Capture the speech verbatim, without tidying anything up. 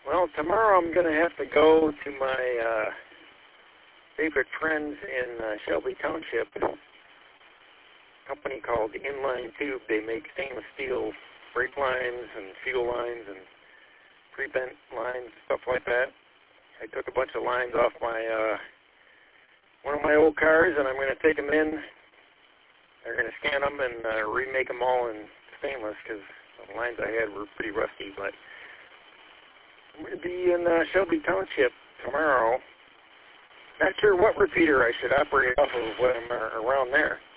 Well, tomorrow I'm going to have to go to my uh, favorite friends in uh, Shelby Township, a company called Inline Tube. They make stainless steel brake lines and fuel lines and pre-bent lines, stuff like that. I took a bunch of lines off my uh, one of my old cars, and I'm going to take them in. They're going to scan them and uh, remake them all in stainless because the lines I had were pretty rusty. But I'm going to be in uh, Shelby Township tomorrow. Not sure what repeater I should operate off of when I'm uh, around there.